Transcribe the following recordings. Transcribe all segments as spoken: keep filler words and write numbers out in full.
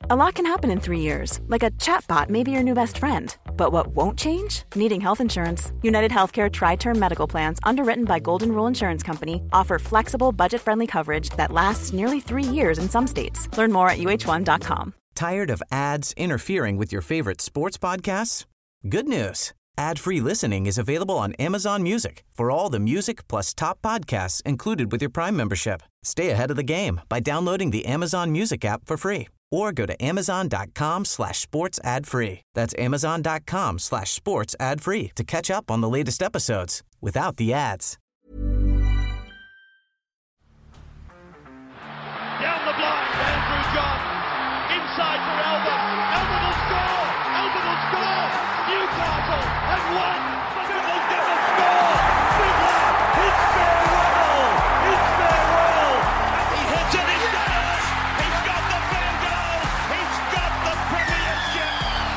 A lot can happen in three years, like a chatbot may be your new best friend. But what won't change? Needing health insurance. United Healthcare Tri-Term Medical Plans, underwritten by Golden Rule Insurance Company, offer flexible, budget-friendly coverage that lasts nearly three years in some states. Learn more at U H one dot com. Tired of ads interfering with your favorite sports podcasts? Good news. Ad-free listening is available on Amazon Music for all the music plus top podcasts included with your Prime membership. Stay ahead of the game by downloading the Amazon Music app for free or go to amazon.com slash sports ad free. That's amazon.com slash sports ad free to catch up on the latest episodes without the ads. Down the blind, Andrew John. Inside for Albert. Albert will score. Albert will score. Newcastle have won. Sybil's going to score. Fiddler. It's farewell. It's farewell. And he hits it. He's got it. He's got the fan goal. He's got the premiership.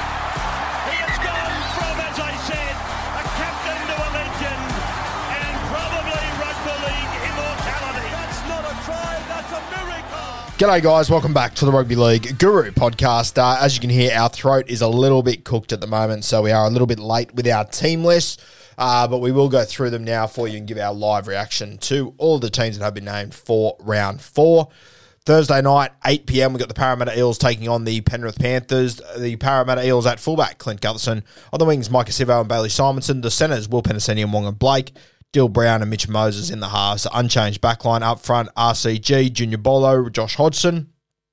He has gone from, as I said, a captain to a legend and probably rugby league immortality. That's not a try. That's a miracle. G'day guys, welcome back to the Rugby League Guru podcast. Uh, as you can hear, our throat is a little bit cooked at the moment, so we are a little bit late with our team list, uh, but we will go through them now for you and give our live reaction to all of the teams that have been named for round four. Thursday night, eight p.m, we've got the Parramatta Eels taking on the Penrith Panthers. The Parramatta Eels at fullback, Clint Gutherson. On the wings, Micah Sivo and Bailey Simonson. The centres, Will Penasini and Wonga Blake. Dill Brown and Mitch Moses in the halves. Unchanged backline up front, R C G, Junior Bolo, Josh Hodgson.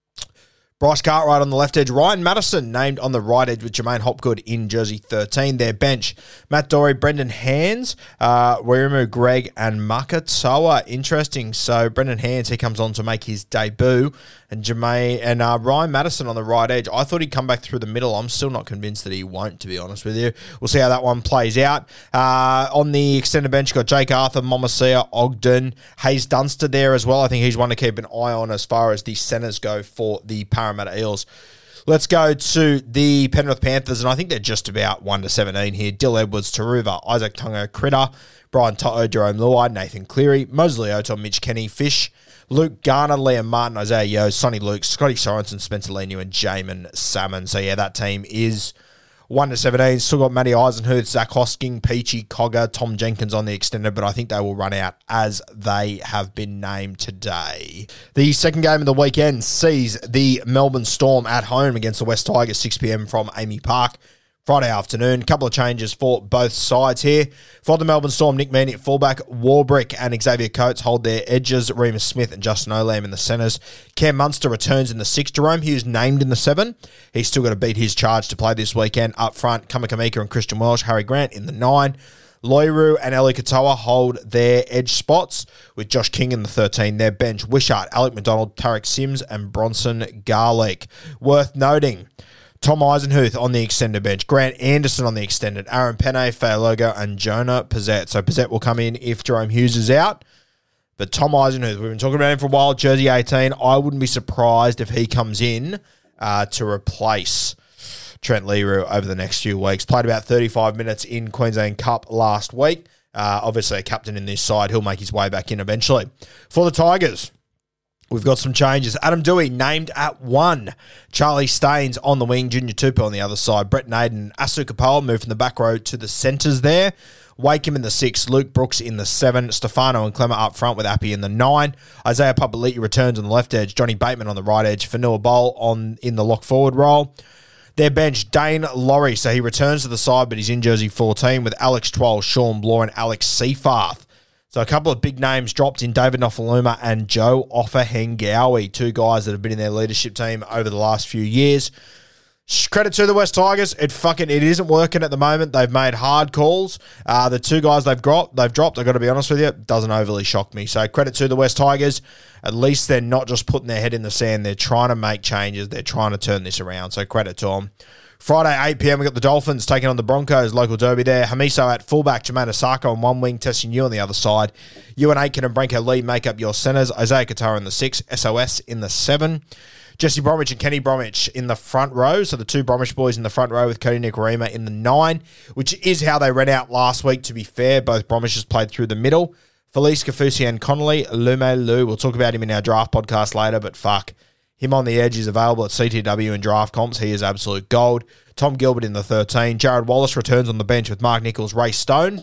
Bryce Cartwright on the left edge. Ryan Madison named on the right edge with Jermaine Hopgood in jersey thirteen. Their bench, Matt Dory, Brendan Hands, uh, Wirimu, Greg, and Makatoa. Interesting. So Brendan Hands, he comes on to make his debut. And Jermaine and uh, Ryan Madison on the right edge. I thought he'd come back through the middle. I'm still not convinced that he won't, to be honest with you. We'll see how that one plays out. Uh, on the extended bench, got Jake Arthur, Momasia, Ogden, Hayes Dunster there as well. I think he's one to keep an eye on as far as the centres go for the Parramatta Eels. Let's go to the Penrith Panthers, and I think they're just about one to seventeen here. Dill Edwards, Taruva, Isaac Tungo, Critter, Brian Toto, Jerome Luai, Nathan Cleary, Mosley Oto, Mitch Kenny, Fish, Luke Garner, Liam Martin, Isaiah Yeo, Sonny Luke, Scotty Sorensen, Spencer Leniu, and Jamin Salmon. So, yeah, that team is one to seventeen. Still got Matty Eisenhuth, Zach Hosking, Peachy, Cogger, Tom Jenkins on the extended, but I think they will run out as they have been named today. The second game of the weekend sees the Melbourne Storm at home against the West Tigers, six p.m. from Amy Park. Friday afternoon. A couple of changes for both sides here. For the Melbourne Storm, Nick Meaney at fullback, Warbrick and Xavier Coates hold their edges, Remus Smith and Justin Olam in the centres. Cam Munster returns in the six. Jerome Hughes named in the seven. He's still got to beat his charge to play this weekend. Up front, Kamakamika and Christian Welsh, Harry Grant in the nine. Loiru and Eli Katoa hold their edge spots with Josh King in the thirteen. Their bench, Wishart, Alec McDonald, Tarek Sims and Bronson Garlick. Worth noting, Tom Eisenhuth on the extended bench, Grant Anderson on the extended, Aaron Penne, Fayalogo, and Jonah Pizzette. So Pizzette will come in if Jerome Hughes is out. But Tom Eisenhuth, we've been talking about him for a while, jersey eighteen. I wouldn't be surprised if he comes in uh, to replace Trent Leroux over the next few weeks. Played about thirty-five minutes in Queensland Cup last week. Uh, obviously a captain in this side. He'll make his way back in eventually. For the Tigers, we've got some changes. Adam Dewey named at one. Charlie Staines on the wing. Junior Tupou on the other side. Brett Naden, Asu Kapola moved from the back row to the centres there. Wakeham in the six. Luke Brooks in the seven. Stefano and Clemmer up front with Appy in the nine. Isaiah Papali'i returns on the left edge. Johnny Bateman on the right edge. Fanua Bowl on in the lock forward role. Their bench, Dane Laurie. So he returns to the side, but he's in jersey fourteen with Alex Twal, Sean Bloor, and Alex Seafarth. So a couple of big names dropped in David Nofaluma and Joe Offahengawi, two guys that have been in their leadership team over the last few years. Credit to the West Tigers. It fucking it isn't working at the moment. They've made hard calls. Uh, the two guys they've got, they've dropped. I've got to be honest with you, it doesn't overly shock me. So credit to the West Tigers. At least they're not just putting their head in the sand. They're trying to make changes. They're trying to turn this around. So credit to them. Friday, eight p.m, we've got the Dolphins taking on the Broncos, local derby there. Hamiso at fullback, Jermaine Asako on one wing, testing you on the other side. Ewan Aitken and Branko Lee make up your centres. Isaiah Katara in the six, S O S in the seven. Jesse Bromwich and Kenny Bromwich in the front row. So the two Bromwich boys in the front row with Cody Nikorima in the nine, which is how they ran out last week, to be fair. Both Bromwiches played through the middle. Felice Kafusi and Connolly, Lume Lu. We'll talk about him in our draft podcast later, but fuck, Him on the edge is available at C T W and draft comps. He is absolute gold. Tom Gilbert in the thirteen. Jared Wallace returns on the bench with Mark Nichols, Ray Stone,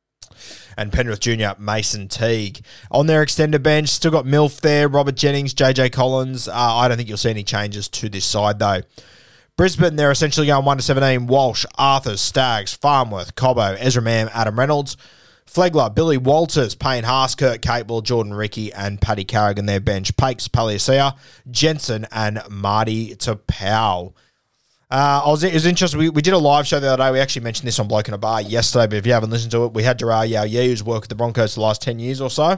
and Penrith Junior Mason Teague. On their extended bench, still got Milf there, Robert Jennings, J J Collins. Uh, I don't think you'll see any changes to this side, though. Brisbane, they're essentially going one to seventeen. Walsh, Arthur, Staggs, Farmworth, Cobbo, Ezra Mam, Adam Reynolds, Flegler, Billy Walters, Payne Haas, Kurt Capewell, Jordan Rickey, and Paddy Carrigan, their bench. Pakes, Paliasia, Jensen, and Marty Tapau. Uh, I was, it was interesting. We, we did a live show the other day. We actually mentioned this on Bloke in a Bar yesterday, but if you haven't listened to it, we had Jarrah Yao-Yee, who's worked with the Broncos for the last ten years or so.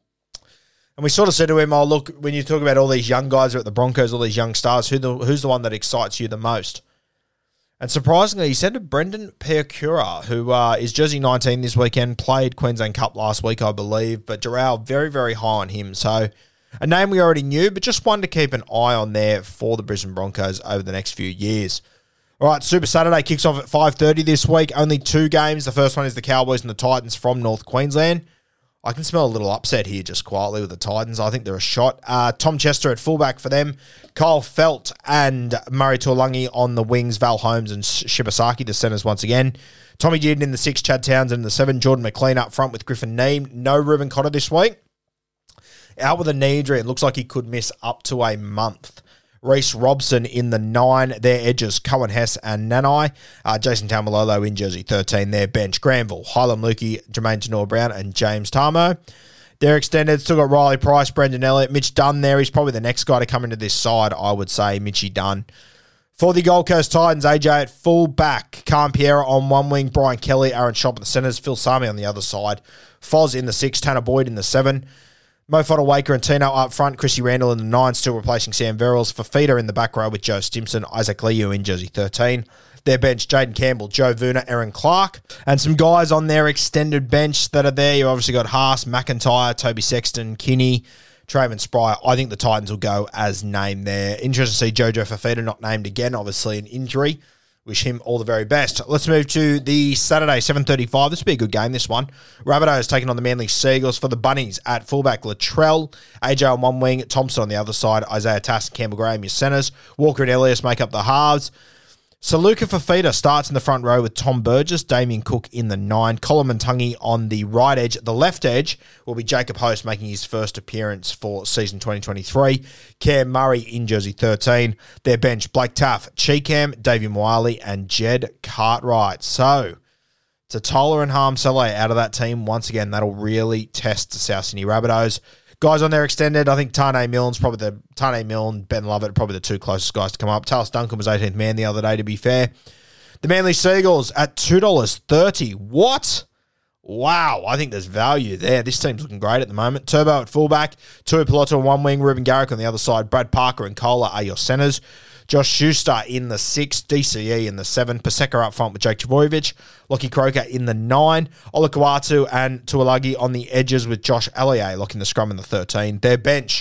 And we sort of said to him, oh, look, when you talk about all these young guys who are at the Broncos, all these young stars, who the, who's the one that excites you the most? And surprisingly, he said to Brendan Piakura, who uh, is jersey nineteen this weekend, played Queensland Cup last week, I believe, but Jarrah, very, very high on him. So a name we already knew, but just one to keep an eye on there for the Brisbane Broncos over the next few years. All right, Super Saturday kicks off at five thirty this week. Only two games. The first one is the Cowboys and the Titans from North Queensland. I can smell a little upset here just quietly with the Titans. I think they're a shot. Uh, Tom Chester at fullback for them. Kyle Felt and Murray Tuolungi on the wings. Val Holmes and Shibasaki, the centres once again. Tommy Dearden in the six. Chad Townsend in the seven. Jordan McLean up front with Griffin Neame. No Ruben Cotter this week. Out with a knee injury. It looks like he could miss up to a month. Reece Robson in the nine. Their edges, Cohen Hess and Nanai. Uh, Jason Taumalolo in jersey thirteen. Their bench, Granville, Hylam Lukey, Jermaine Tenor-Brown, and James Tarmo. They're extended. Still got Riley Price, Brendan Elliott, Mitch Dunn there. He's probably the next guy to come into this side, I would say, Mitchy Dunn. For the Gold Coast Titans, A J at full back. Cam Pierre on one wing. Brian Kelly, Aaron Schopp at the centres. Phil Sami on the other side. Foz in the six. Tanner Boyd in the seven. Mo Fodawaker and Tino up front. Chrissy Randall in the nine, still replacing Sam Verrills. Fafita in the back row with Joe Stimson. Isaac Liu in jersey thirteen. Their bench, Jaden Campbell, Joe Vuna, Aaron Clark. And some guys on their extended bench that are there. You obviously got Haas, McIntyre, Toby Sexton, Kinney, Trayvon Spryer. I think the Titans will go as named there. Interesting to see Jojo Fafita not named again. Obviously an injury. Wish him all the very best. Let's move to the Saturday, seven thirty-five. This will be a good game, this one. Rabbitohs taking on the Manly Seagulls. For the Bunnies at fullback, Latrell. A J on one wing, Thompson on the other side. Isaiah Tass and Campbell Graham, your centres. Walker and Elias make up the halves. Saluka Fafita starts in the front row with Tom Burgess, Damien Cook in the nine, Colin Muntungi on the right edge. The left edge will be Jacob Host making his first appearance for season twenty twenty-three. Cam Murray in jersey thirteen. Their bench, Blake Taff, Cheekam, Davey Moali, and Jed Cartwright. So, Tatola and Harmsele out of that team. Once again, that'll really test the South Sydney Rabbitohs. Guys on their extended, I think Tane Milne's probably the, Tane Milne, Ben Lovett, probably the two closest guys to come up. Talis Duncan was eighteenth man the other day, to be fair. The Manly Seagulls at two dollars thirty. What? Wow, I think there's value there. This team's looking great at the moment. Turbo at fullback, Tui Pelota on one wing, Ruben Garrick on the other side, Brad Parker and Kohler are your centres. Josh Schuster in the six, D C E in the seven, Paseka up front with Jake Trbojevic, Lockie Croker in the nine, Olakawatu and Tuolagi on the edges with Josh Allier locking the scrum in the thirteen. Their bench,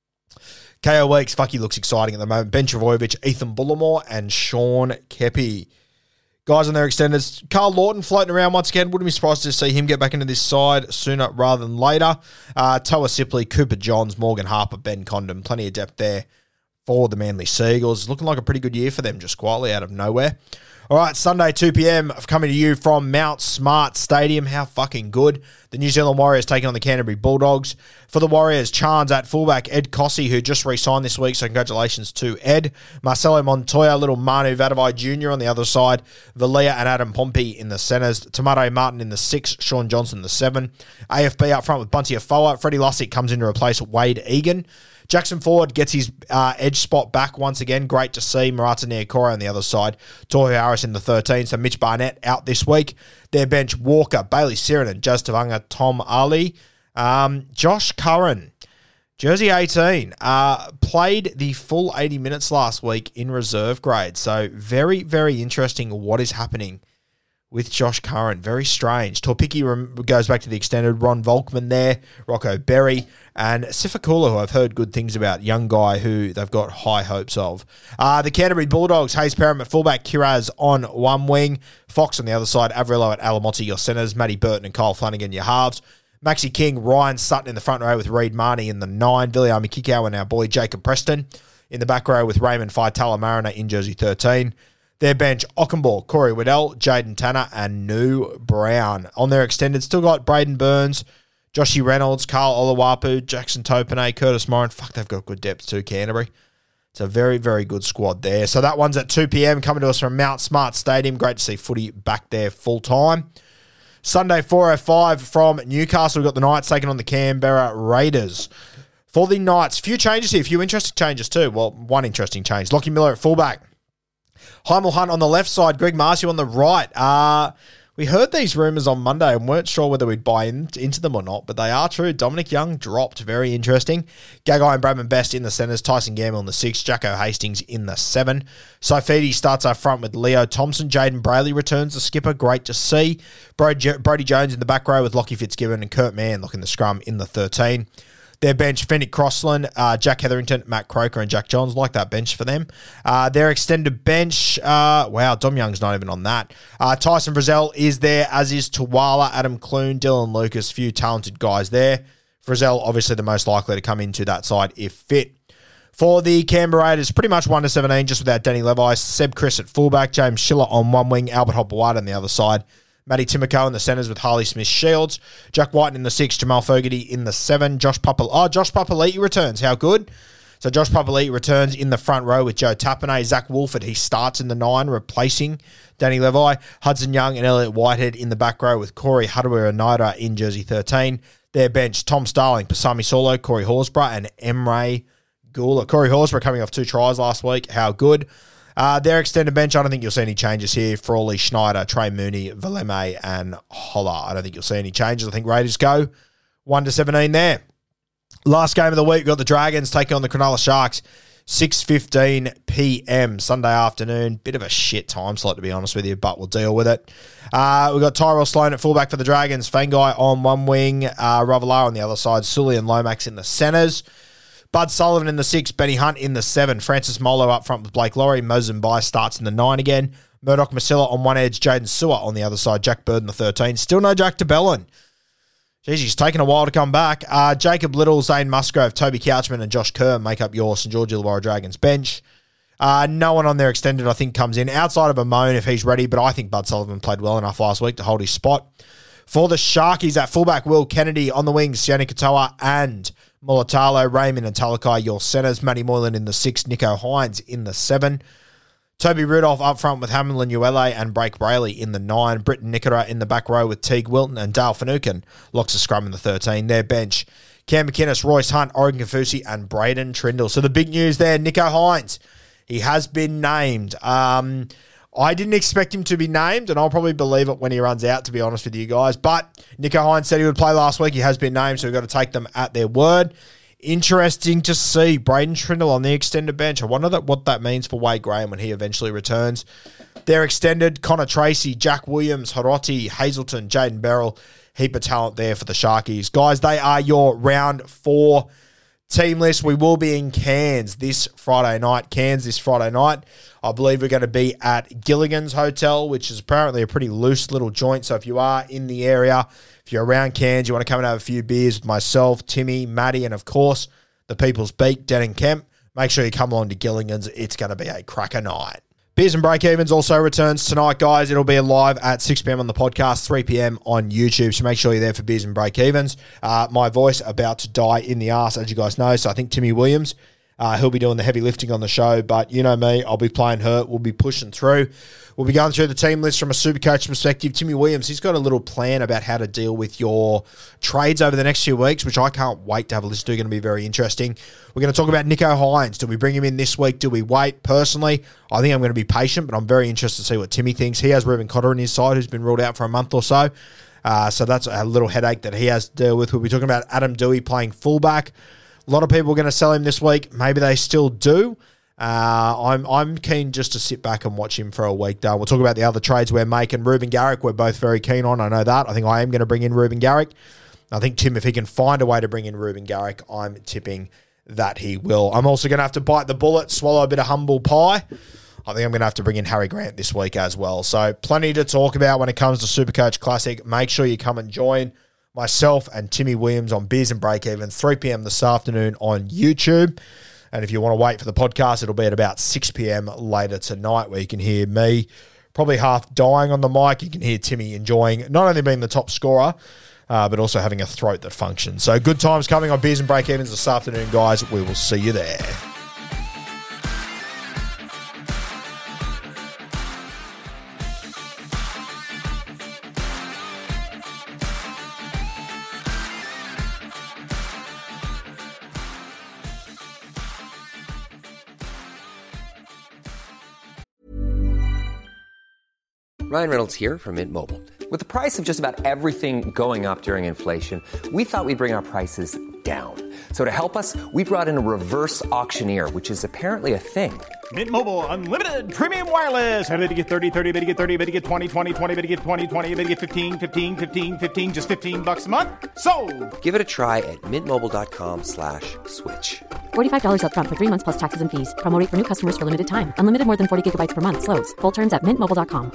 K O Weeks, fuck, he looks exciting at the moment. Ben Trbojevic, Ethan Bullimore, and Sean Kepi. Guys on their extenders, Carl Lawton floating around once again. Wouldn't be surprised to see him get back into this side sooner rather than later. Uh, Toa Sipley, Cooper Johns, Morgan Harper, Ben Condon. Plenty of depth there for the Manly Seagulls. Looking like a pretty good year for them, just quietly out of nowhere. All right, Sunday, two p.m, coming to you from Mount Smart Stadium. How fucking good. The New Zealand Warriors taking on the Canterbury Bulldogs. For the Warriors, Chans at fullback, Ed Cossey, who just re-signed this week, so congratulations to Ed. Marcelo Montoya, little Manu Vadavai Junior on the other side. Valia and Adam Pompey in the centres. Tamare Martin in the six, Sean Johnson in the seven. A F B up front with Bunty Afoa. Freddie Lussick comes in to replace Wade Egan. Jackson Ford gets his uh, edge spot back once again. Great to see. Marata Niokora on the other side. Tohu Harris in the thirteen. So Mitch Barnett out this week. Their bench, Walker, Bailey Sirenan, Jaz Tavanga, Tom Ali. Um, Josh Curran, jersey eighteen, uh, played the full eighty minutes last week in reserve grade. So very, very interesting what is happening with Josh Curran. Very strange. Torpicki rem- goes back to the extended. Ron Volkman there. Rocco Berry. And Sifakula, who I've heard good things about. Young guy who they've got high hopes of. Uh, the Canterbury Bulldogs. Hayes Perham at fullback. Kiraz on one wing. Fox on the other side. Averillo at Alamotti, your centres. Matty Burton and Kyle Flanagan, your halves. Maxi King, Ryan Sutton in the front row with Reid Marnie in the nine. Viliami Kikau and our boy Jacob Preston in the back row with Raymond Faitala-Mariner in jersey thirteen. Their bench, Ockenball, Corey Waddell, Jaden Tanner, and New Brown. On their extended, still got Braden Burns, Joshy Reynolds, Carl Oluwapu, Jackson Topine, Curtis Morin. Fuck, they've got good depth too, Canterbury. It's a very, very good squad there. So that one's at two p.m. coming to us from Mount Smart Stadium. Great to see footy back there full time. Sunday, four oh five from Newcastle. We've got the Knights taking on the Canberra Raiders. For the Knights, few changes here, a few interesting changes too. Well, one interesting change. Lockie Miller at fullback. Heimel Hunt on the left side, Greg Marcio on the right. Uh, we heard these rumours on Monday and weren't sure whether we'd buy in, into them or not, but they are true. Dominic Young dropped. Very interesting. Gagai and Bradman Best in the centres. Tyson Gamble in the six. Jacko Hastings in the seven. Saifidi starts up front with Leo Thompson. Jaden Brayley returns the skipper. Great to see. Brody, Brody Jones in the back row with Lockie Fitzgibbon and Kurt Mann looking the scrum in the thirteen. Their bench, Fenwick Crossland, uh, Jack Hetherington, Matt Croker, and Jack Johns. Like that bench for them. Uh, their extended bench, uh, wow, Dom Young's not even on that. Uh, Tyson Frizzell is there, as is Tuwala, Adam Clune, Dylan Lucas, few talented guys there. Frizzell, obviously the most likely to come into that side if fit. For the Canberra Raiders, pretty much one to seventeen, just without Danny Levi. Seb Chris at fullback, James Schiller on one wing, Albert Hopewad on the other side. Matty Timoko in the centres with Harley Smith-Shields. Jack White in the six. Jamal Fogarty in the seven. Josh Papal- oh, Josh Papali'i returns. How good? So Josh Papali'i returns in the front row with Joe Tapine. Zach Wolford, he starts in the nine, replacing Danny Levi. Hudson Young and Elliot Whitehead in the back row with Corey Hudawira-Naira in jersey thirteen. Their bench, Tom Starling, Pasami Solo, Corey Horsburgh, and Emre Gula. Corey Horsburgh coming off two tries last week. How good? Uh, their extended bench, I don't think you'll see any changes here. Frawley, Schneider, Trey Mooney, Valeme, and Holler. I don't think you'll see any changes. I think Raiders go one to seventeen there. Last game of the week, we've got the Dragons taking on the Cronulla Sharks. six fifteen p.m. Sunday afternoon. Bit of a shit time slot, to be honest with you, but we'll deal with it. Uh, we've got Tyrell Sloan at fullback for the Dragons. Fangai on one wing. Uh, Ravalawa on the other side. Sully and Lomax in the centres. Bud Sullivan in the six, Benny Hunt in the seven, Francis Molo up front with Blake Laurie, Mozambique starts in the nine again, Murdoch Masilla on one edge, Jaden Sewer on the other side, Jack Bird in the thirteen, still no Jack DeBellin. Jeez, he's taken a while to come back. Uh, Jacob Little, Zane Musgrove, Toby Couchman and Josh Kerr make up your St George Illawarra Dragons bench. Uh, no one on their extended, I think, comes in outside of Amon if he's ready, but I think Bud Sullivan played well enough last week to hold his spot. For the Sharkies at fullback, Will Kennedy on the wings, Sione Katoa and Mulatalo, Raymond and Talakai, your centres. Matty Moylan in the six, Nico Hines in the seven. Toby Rudolph up front with Hamlin Uele and Blake Brayley in the nine. Britton Nickera in the back row with Teague Wilton and Dale Finucane locks a scrum in the thirteen. Their bench, Cam McInnes, Royce Hunt, Oregon Kafusi and Braden Trindle. So the big news there, Nico Hines, he has been named. Um... I didn't expect him to be named, and I'll probably believe it when he runs out, to be honest with you guys. But Nico Hines said he would play last week. He has been named, so we've got to take them at their word. Interesting to see Braden Trindle on the extended bench. I wonder that what that means for Wade Graham when he eventually returns. They're extended, Connor Tracy, Jack Williams, Hiroti, Hazelton, Jaden Beryl. Heap of talent there for the Sharkies. Guys, they are your round four team list. We will be in Cairns this Friday night. Cairns this Friday night. I believe we're going to be at Gilligan's Hotel, which is apparently a pretty loose little joint. So if you are in the area, if you're around Cairns, you want to come and have a few beers with myself, Timmy, Maddie, and of course, the People's Beak, Denning Kemp, make sure you come along to Gilligan's. It's going to be a cracker night. Beers and Break-Evens also returns tonight, guys. It'll be live at six p.m. on the podcast, three p.m. on YouTube. So make sure you're there for Beers and Break-Evens. Uh, my voice about to die in the arse, as you guys know. So I think Timmy Williams, uh, he'll be doing the heavy lifting on the show. But you know me, I'll be playing hurt. We'll be pushing through. We'll be going through the team list from a Supercoach perspective. Timmy Williams, he's got a little plan about how to deal with your trades over the next few weeks, which I can't wait to have a listen to. Going to be very interesting. We're going to talk about Nico Hines. Do we bring him in this week? Do we wait? Personally, I think I'm going to be patient, but I'm very interested to see what Timmy thinks. He has Reuben Cotter on his side, who's been ruled out for a month or so. Uh, so that's a little headache that he has to deal with. We'll be talking about Adam Dewey playing fullback. A lot of people are going to sell him this week. Maybe they still do. Uh, I'm I'm keen just to sit back and watch him for a week, though. We'll talk about the other trades we're making. Ruben Garrick, we're both very keen on. I know that. I think I am going to bring in Ruben Garrick. I think, Tim, if he can find a way to bring in Ruben Garrick, I'm tipping that he will. I'm also going to have to bite the bullet, swallow a bit of humble pie. I think I'm going to have to bring in Harry Grant this week as well. So plenty to talk about when it comes to Supercoach Classic. Make sure you come and join myself and Timmy Williams on Beers and Break-Evens, three p.m. this afternoon on YouTube. And if you want to wait for the podcast, it'll be at about six p.m. later tonight, where you can hear me probably half dying on the mic. You can hear Timmy enjoying not only being the top scorer, uh, but also having a throat that functions. So good times coming on Beers and Break-Evens this afternoon, guys. We will see you there. Ryan Reynolds here from Mint Mobile. With the price of just about everything going up during inflation, we thought we'd bring our prices down. So to help us, we brought in a reverse auctioneer, which is apparently a thing. Mint Mobile Unlimited Premium Wireless. How to get thirty, thirty, how to get thirty, how to get twenty, twenty, twenty, how to get twenty, twenty, how to get fifteen, fifteen, fifteen, fifteen, just fifteen bucks a month? Sold! Give it a try at mintmobile.com slash switch. forty-five dollars up front for three months plus taxes and fees. Promo rate for new customers for limited time. Unlimited more than forty gigabytes per month. Slows full terms at mint mobile dot com.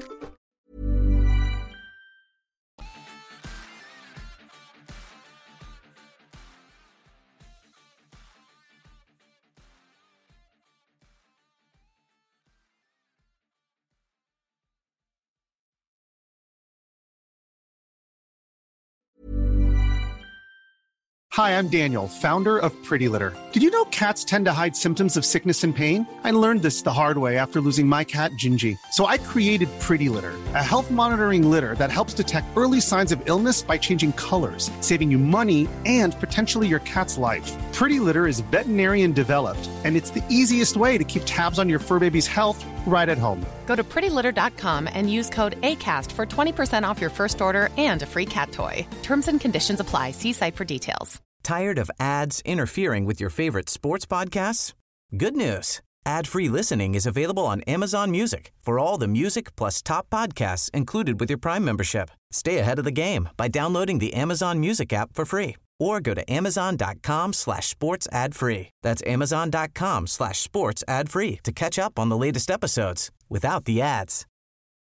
Hi, I'm Daniel, founder of Pretty Litter. Did you know cats tend to hide symptoms of sickness and pain? I learned this the hard way after losing my cat, Gingy. So I created Pretty Litter, a health monitoring litter that helps detect early signs of illness by changing colors, saving you money and potentially your cat's life. Pretty Litter is veterinarian developed, and it's the easiest way to keep tabs on your fur baby's health right at home. Go to pretty litter dot com and use code ACAST for twenty percent off your first order and a free cat toy. Terms and conditions apply. See site for details. Tired of ads interfering with your favorite sports podcasts? Good news. Ad-free listening is available on Amazon Music for all the music plus top podcasts included with your Prime membership. Stay ahead of the game by downloading the Amazon Music app for free or go to amazon.com slash sports ad free. That's amazon.com slash sports ad free to catch up on the latest episodes without the ads.